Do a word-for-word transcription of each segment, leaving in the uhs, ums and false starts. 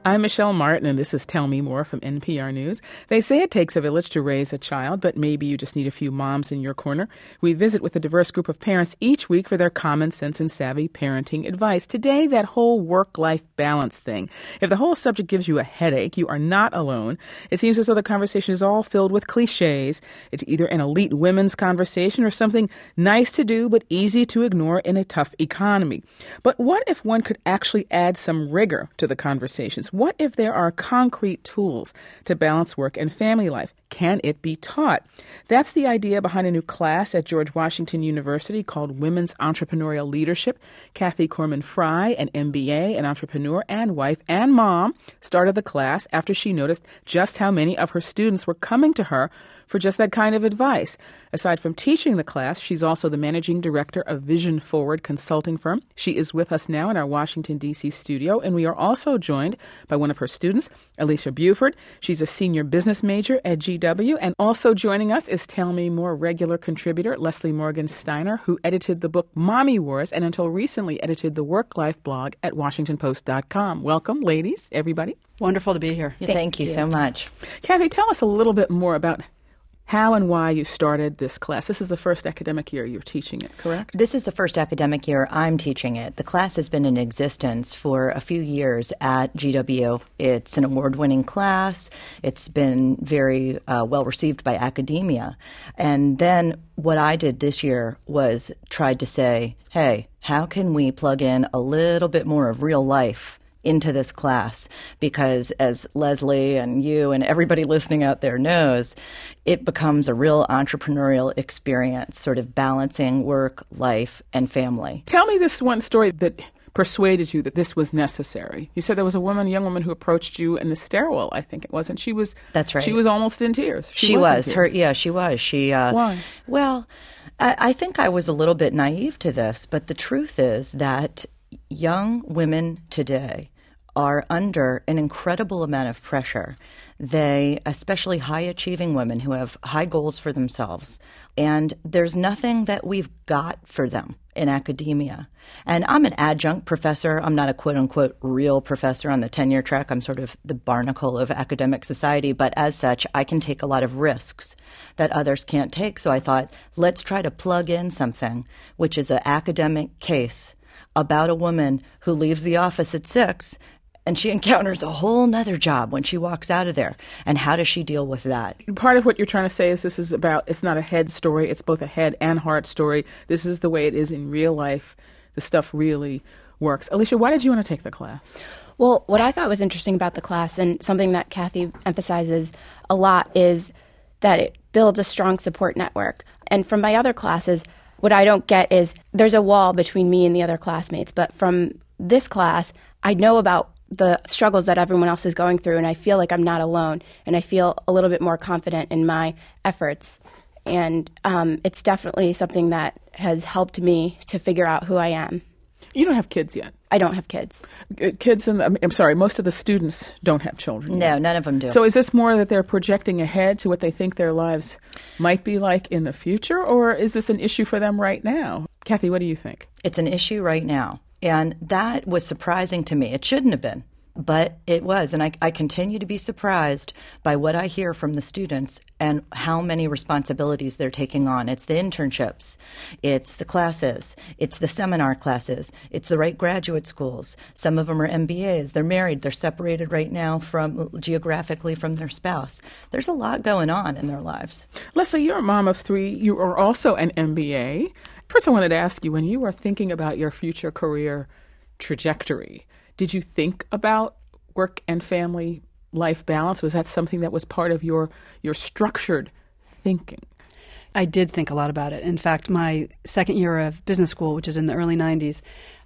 I'm Michelle Martin, and this is Tell Me More from N P R News. They say it takes a village to raise a child, but maybe you just need a few moms in your corner. We visit with a diverse group of parents each week for their common sense and savvy parenting advice. Today, that whole work-life balance thing. If the whole subject gives you a headache, you are not alone. It seems as though the conversation is all filled with cliches. It's either an elite women's conversation or something nice to do but easy to ignore in a tough economy. But what if one could actually add some rigor to the conversations? What if there are concrete tools to balance work and family life? Can it be taught? That's the idea behind a new class at George Washington University called Women's Entrepreneurial Leadership. Kathy Corman Fry, an M B A, an entrepreneur and wife and mom, started the class after she noticed just how many of her students were coming to her for just that kind of advice. Aside from teaching the class, she's also the managing director of Vision Forward consulting firm. She is with us now in our Washington, D C studio, and we are also joined by one of her students, Alicia Buford. She's a senior business major at G W, and also joining us is Tell Me More regular contributor Leslie Morgan Steiner, who edited the book Mommy Wars and until recently edited the Work-Life blog at Washington Post dot com. Welcome, ladies, everybody. Wonderful to be here. Thank, Thank you, you so much. Kathy, tell us a little bit more about how and why you started this class. This is the first academic year you're teaching it, correct? This is the first academic year I'm teaching it. The class has been in existence for a few years at G W. It's an award-winning class. It's been very uh, well received by academia. And then what I did this year was tried to say, hey, how can we plug in a little bit more of real life into this class? Because as Leslie and you and everybody listening out there knows, it becomes a real entrepreneurial experience, sort of balancing work, life, and family. Tell me this one story that persuaded you that this was necessary. You said there was a woman, a young woman who approached you in the stairwell, I think it was, and she was That's right. She was almost in tears. She, she was. was. Her yeah, she was. She uh, Why? Well, I, I think I was a little bit naive to this, but the truth is that young women today are under an incredible amount of pressure. They, especially high-achieving women who have high goals for themselves, and there's nothing that we've got for them in academia. And I'm an adjunct professor. I'm not a quote-unquote real professor on the tenure track. I'm sort of the barnacle of academic society, but as such, I can take a lot of risks that others can't take. So I thought, let's try to plug in something, which is an academic case about a woman who leaves the office at six and she encounters a whole nother job when she walks out of there. And how does she deal with that? Part of what you're trying to say is this is about, it's not a head story, it's both a head and heart story. This is the way it is in real life. The stuff really works. Alicia, why did you want to take the class? Well, what I thought was interesting about the class, and something that Kathy emphasizes a lot, is that it builds a strong support network. And from my other classes, what I don't get is there's a wall between me and the other classmates. But from this class, I know about the struggles that everyone else is going through, and I feel like I'm not alone, and I feel a little bit more confident in my efforts. And um, it's definitely something that has helped me to figure out who I am. You don't have kids yet. I don't have kids. Kids, and I'm sorry, most of the students don't have children No, yet. none of them do. So is this more that they're projecting ahead to what they think their lives might be like in the future, or is this an issue for them right now? Kathy, what do you think? It's an issue right now. And that was surprising to me. It shouldn't have been, but it was. And I, I continue to be surprised by what I hear from the students and how many responsibilities they're taking on. It's the internships, it's the classes, it's the seminar classes, it's the right graduate schools. Some of them are M B As. They're married. They're separated right now from geographically from their spouse. There's a lot going on in their lives. Leslie, you're a mom of three. You are also an M B A. First, I wanted to ask you, when you were thinking about your future career trajectory, did you think about work and family life balance? Was that something that was part of your your structured thinking? I did think a lot about it. In fact, my second year of business school, which is in the early nineties,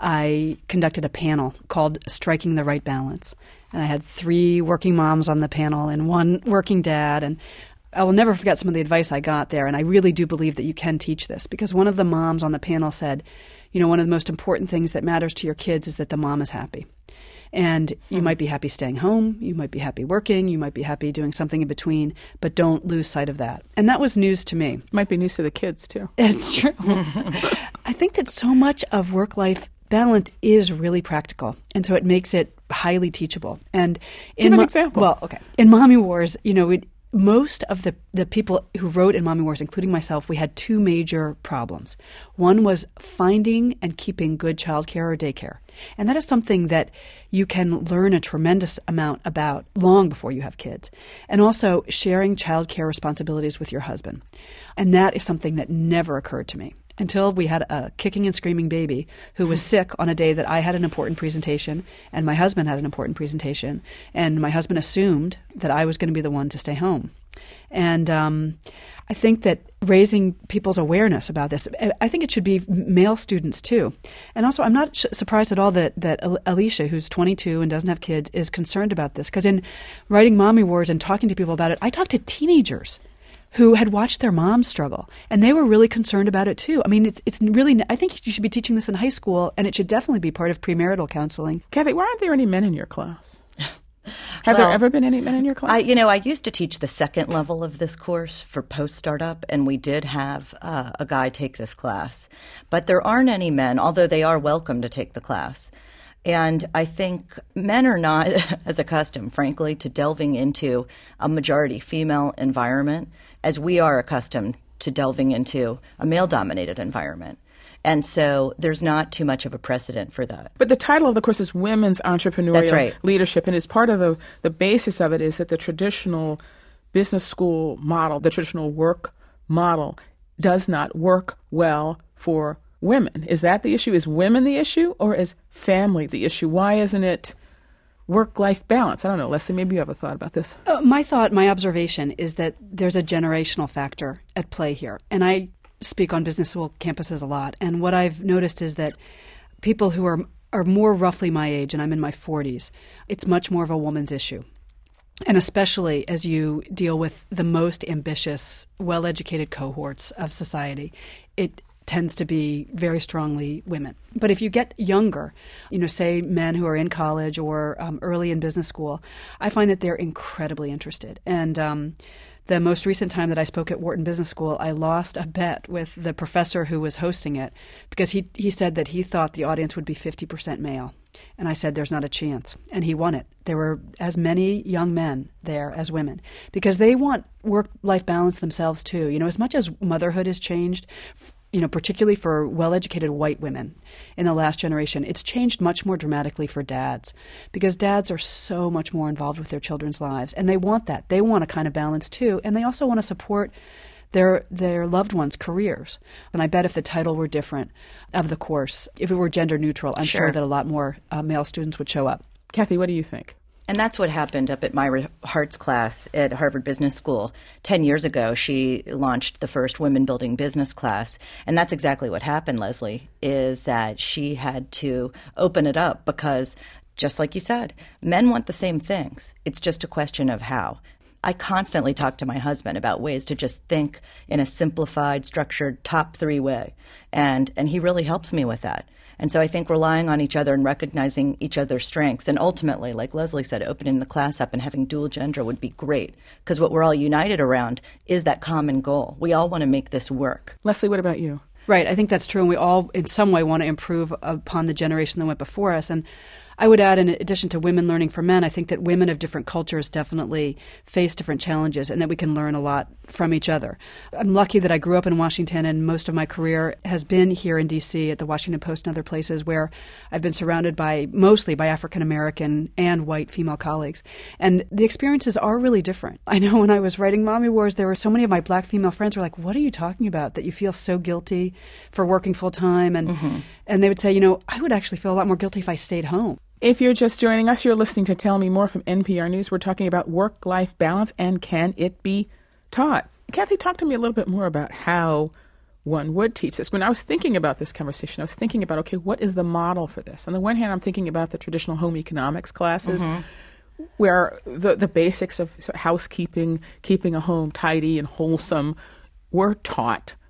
I conducted a panel called Striking the Right Balance. And I had three working moms on the panel and one working dad. And I will never forget some of the advice I got there, and I really do believe that you can teach this, because one of the moms on the panel said, you know, one of the most important things that matters to your kids is that the mom is happy. And you hmm. might be happy staying home, you might be happy working, you might be happy doing something in between, but don't lose sight of that. And that was news to me. Might be news to the kids, too. It's true. I think that so much of work-life balance is really practical, and so it makes it highly teachable. And in Give an Mo- example. Well, okay. In Mommy Wars, you know, it, most of the, the people who wrote in Mommy Wars, including myself, we had two major problems. One was finding and keeping good childcare or daycare. And that is something that you can learn a tremendous amount about long before you have kids. And also sharing childcare responsibilities with your husband. And that is something that never occurred to me until we had a kicking and screaming baby who was sick on a day that I had an important presentation and my husband had an important presentation. And my husband assumed that I was going to be the one to stay home. And um, I think that raising people's awareness about this, I think it should be male students too. And also, I'm not sh- surprised at all that, that Alicia, who's twenty-two and doesn't have kids, is concerned about this. Because in writing Mommy Wars and talking to people about it, I talked to teenagers who had watched their moms struggle, and they were really concerned about it too. I mean, it's it's really, I think you should be teaching this in high school, and it should definitely be part of premarital counseling. Kathy, why aren't there any men in your class? Have well, there ever been any men in your class? I, you know, I used to teach the second level of this course for post-startup, and we did have uh, a guy take this class. But there aren't any men, although they are welcome to take the class. And I think men are not as accustomed, frankly, to delving into a majority female environment as we are accustomed to delving into a male-dominated environment. And so there's not too much of a precedent for that. But the title of the course is Women's Entrepreneurial That's right. Leadership, and as part of the, the basis of it is that the traditional business school model, the traditional work model, does not work well for women. Is that the issue? Is women the issue, or is family the issue? Why isn't it work-life balance? I don't know. Leslie, maybe you have a thought about this. Uh, my thought, my observation is that there's a generational factor at play here. And I speak on business school campuses a lot. And what I've noticed is that people who are are more roughly my age, and I'm in my forties, it's much more of a woman's issue. And especially as you deal with the most ambitious, well-educated cohorts of society, it tends to be very strongly women. But if you get younger, you know, say men who are in college or um, early in business school, I find that they're incredibly interested. And um, the most recent time that I spoke at Wharton Business School, I lost a bet with the professor who was hosting it because he, he said that he thought the audience would be fifty percent male. And I said, there's not a chance. And he won it. There were as many young men there as women because they want work-life balance themselves too. You know, as much as motherhood has changed, you know, particularly for well-educated white women in the last generation, it's changed much more dramatically for dads because dads are so much more involved with their children's lives, and they want that. They want a kind of balance too, and they also want to support their their loved ones' careers. And I bet if the title were different of the course, if it were gender neutral, I'm sure, sure that a lot more uh, male students would show up. Kathy, what do you think? And that's what happened up at Myra Hart's class at Harvard Business School. Ten years ago, she launched the first Women Building Business class. And that's exactly what happened, Leslie, is that she had to open it up because, just like you said, men want the same things. It's just a question of how. I constantly talk to my husband about ways to just think in a simplified, structured, top three way. And, and he really helps me with that. And so I think relying on each other and recognizing each other's strengths and ultimately, like Leslie said, opening the class up and having dual gender would be great because what we're all united around is that common goal. We all want to make this work. Leslie, what about you? Right. I think that's true. And we all, in some way, want to improve upon the generation that went before us. And I would add, in addition to women learning from men, I think that women of different cultures definitely face different challenges and that we can learn a lot from each other. I'm lucky that I grew up in Washington and most of my career has been here in D C at the Washington Post and other places where I've been surrounded by mostly by African American and white female colleagues. And the experiences are really different. I know when I was writing Mommy Wars, there were so many of my black female friends who were like, what are you talking about? That you feel so guilty for working full time. And, mm-hmm. and they would say, you know, I would actually feel a lot more guilty if I stayed home. If you're just joining us, you're listening to Tell Me More from N P R News. We're talking about work-life balance and can it be taught? Kathy, talk to me a little bit more about how one would teach this. When I was thinking about this conversation, I was thinking about, okay, what is the model for this? On the one hand, I'm thinking about the traditional home economics classes mm-hmm. where the, the basics of housekeeping, keeping a home tidy and wholesome were taught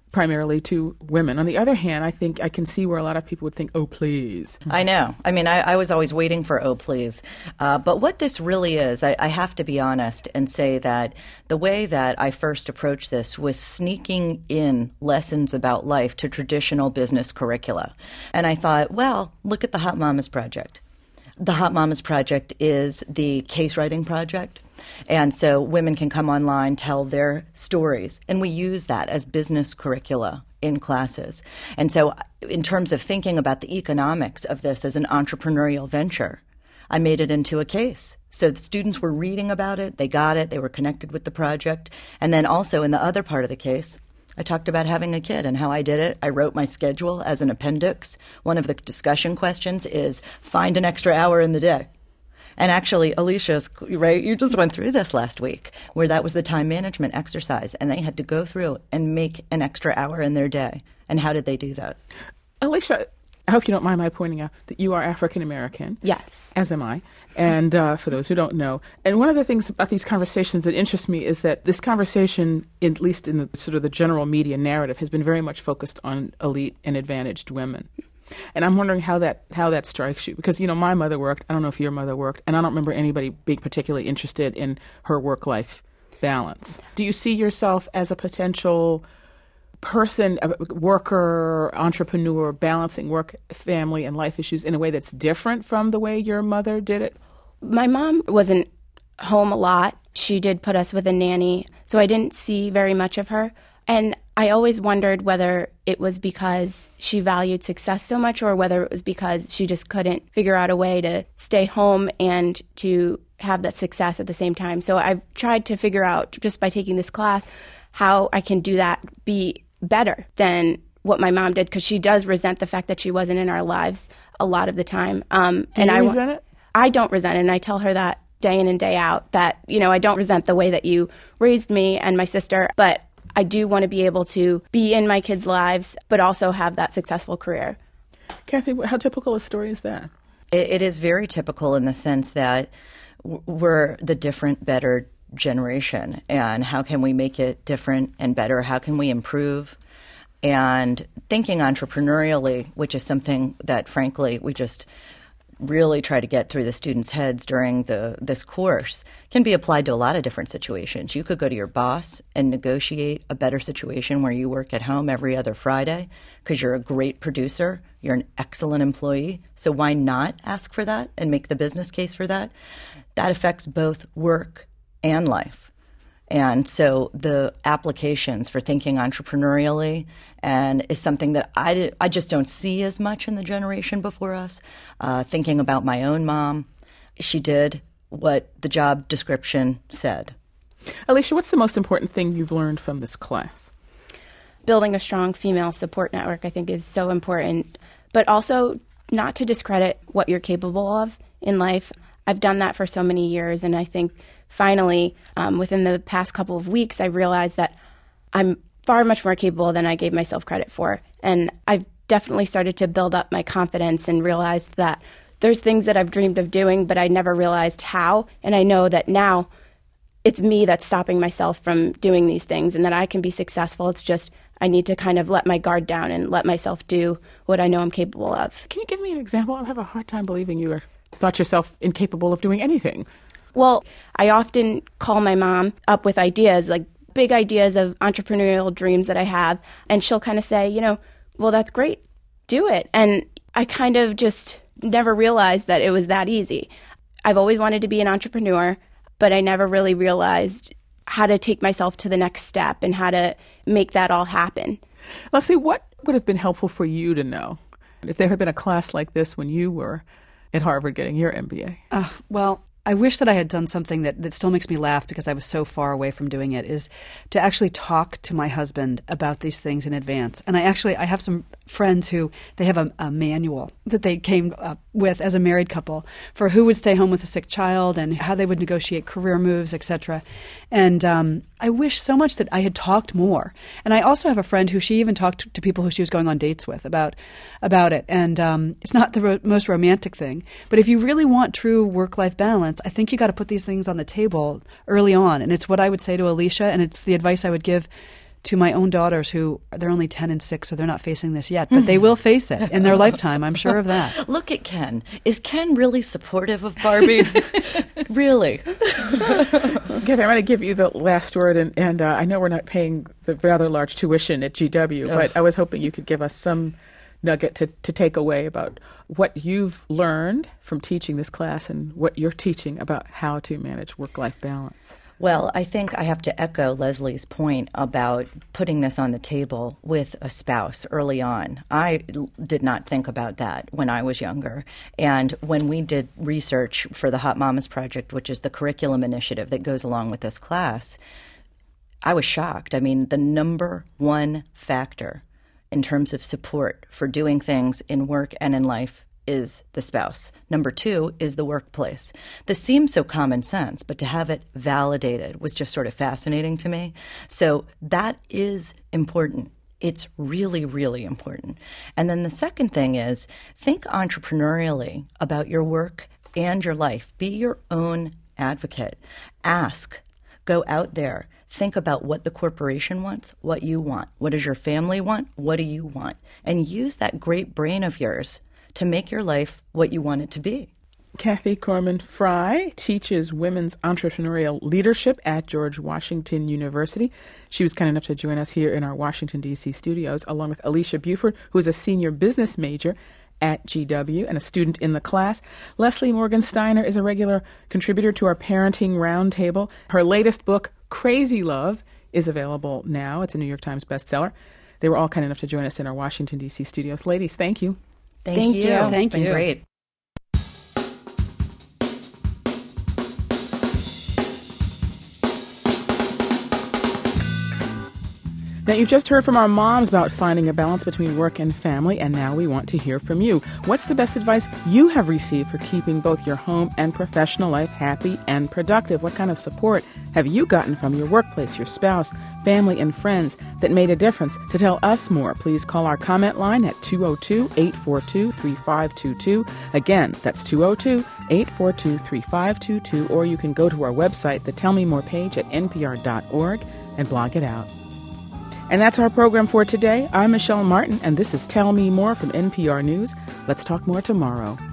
primarily to women. On the other hand, I think I can see where a lot of people would think, oh, please. I know. I mean, I, I was always waiting for oh, please. Uh, but what this really is, I, I have to be honest and say that the way that I first approached this was sneaking in lessons about life to traditional business curricula. And I thought, well, look at the Hot Mamas Project. The Hot Mamas Project is the case writing project. And so women can come online, tell their stories, and we use that as business curricula in classes. And so in terms of thinking about the economics of this as an entrepreneurial venture, I made it into a case. So the students were reading about it, they got it, they were connected with the project. And then also in the other part of the case, I talked about having a kid and how I did it. I wrote my schedule as an appendix. One of the discussion questions is find an extra hour in the day. And actually, Alicia's, right, you just went through this last week, where that was the time management exercise, and they had to go through and make an extra hour in their day. And how did they do that? Alicia, I hope you don't mind my pointing out that you are African American. Yes. As am I. And uh, for those who don't know. And one of the things about these conversations that interests me is that this conversation, at least in the sort of the general media narrative, has been very much focused on elite and advantaged women. And I'm wondering how that how that strikes you. Because, you know, my mother worked. I don't know if your mother worked. And I don't remember anybody being particularly interested in her work-life balance. Do you see yourself as a potential person, a worker, entrepreneur, balancing work, family, and life issues in a way that's different from the way your mother did it? My mom wasn't home a lot. She did put us with a nanny, so I didn't see very much of her. And I always wondered whether it was because she valued success so much or whether it was because she just couldn't figure out a way to stay home and to have that success at the same time. So I've tried to figure out, just by taking this class, how I can do that, be better than what my mom did, because she does resent the fact that she wasn't in our lives a lot of the time. Um, Do and you I resent it? I don't resent it, and I tell her that day in and day out, that, you know, I don't resent the way that you raised me and my sister, but I do want to be able to be in my kids' lives, but also have that successful career. Kathy, how typical a story is that? It, it is very typical in the sense that we're the different, better generation. And how can we make it different and better? How can we improve? And thinking entrepreneurially, which is something that, frankly, we just really try to get through the students' heads during the this course, can be applied to a lot of different situations. You could go to your boss and negotiate a better situation where you work at home every other Friday because you're a great producer, you're an excellent employee, so why not ask for that and make the business case for that? That affects both work and life. And so the applications for thinking entrepreneurially and is something that I, I just don't see as much in the generation before us. Uh, thinking about my own mom, she did what the job description said. Alicia, what's the most important thing you've learned from this class? Building a strong female support network, I think, is so important, but also not to discredit what you're capable of in life. I've done that for so many years, and I think finally, um, within the past couple of weeks, I realized that I'm far much more capable than I gave myself credit for. And I've definitely started to build up my confidence and realized that there's things that I've dreamed of doing, but I never realized how. And I know that now it's me that's stopping myself from doing these things and that I can be successful. It's just I need to kind of let my guard down and let myself do what I know I'm capable of. Can you give me an example? I have a hard time believing you are, thought yourself incapable of doing anything. Well, I often call my mom up with ideas, like big ideas of entrepreneurial dreams that I have, and she'll kind of say, you know, well, that's great, do it. And I kind of just never realized that it was that easy. I've always wanted to be an entrepreneur, but I never really realized how to take myself to the next step and how to make that all happen. Leslie, what would have been helpful for you to know if there had been a class like this when you were at Harvard getting your M B A? Uh, well, I wish that I had done something that, that still makes me laugh because I was so far away from doing it, is to actually talk to my husband about these things in advance. And I actually, I have some friends who, they have a, a manual that they came up with as a married couple for who would stay home with a sick child and how they would negotiate career moves, et cetera. And um, I wish so much that I had talked more. And I also have a friend who she even talked to people who she was going on dates with about about it. And um, it's not the ro- most romantic thing. But if you really want true work-life balance, I think you got to put these things on the table early on. And it's what I would say to Alicia, and it's the advice I would give to my own daughters who, they're only ten and six, so they're not facing this yet, but they will face it in their lifetime. I'm sure of that. Look at Ken. Is Ken really supportive of Barbie? Really? Okay, I'm going to give you the last word, and, and uh, I know we're not paying the rather large tuition at G W, oh. but I was hoping you could give us some nugget to, to take away about what you've learned from teaching this class and what you're teaching about how to manage work-life balance. Well, I think I have to echo Leslie's point about putting this on the table with a spouse early on. I l- did not think about that when I was younger. And when we did research for the Hot Mamas Project, which is the curriculum initiative that goes along with this class, I was shocked. I mean, the number one factor in terms of support for doing things in work and in life is the spouse. Number two is the workplace. This seems so common sense, but to have it validated was just sort of fascinating to me. So that is important. It's really, really important. And then the second thing is think entrepreneurially about your work and your life. Be your own advocate. Ask. Go out there. Think about what the corporation wants, what you want. What does your family want? What do you want? And use that great brain of yours to make your life what you want it to be. Kathy Korman Fry teaches women's entrepreneurial leadership at George Washington University. She was kind enough to join us here in our Washington, D C studios, along with Alicia Buford, who is a senior business major at G W and a student in the class. Leslie Morgan-Steiner is a regular contributor to our Parenting Roundtable. Her latest book, Crazy Love, is available now. It's a New York Times bestseller. They were all kind enough to join us in our Washington, D C studios. Ladies, thank you. Thank, Thank you. you. Thank it's been you. Great. Now, you've just heard from our moms about finding a balance between work and family, and now we want to hear from you. What's the best advice you have received for keeping both your home and professional life happy and productive? What kind of support have you gotten from your workplace, your spouse, family, and friends that made a difference? To tell us more, please call our comment line at two oh two, eight four two, three five two two. Again, that's two oh two, eight four two, three five two two, or you can go to our website, the Tell Me More page at N P R dot org, and blog it out. And that's our program for today. I'm Michelle Martin, and this is Tell Me More from N P R News. Let's talk more tomorrow.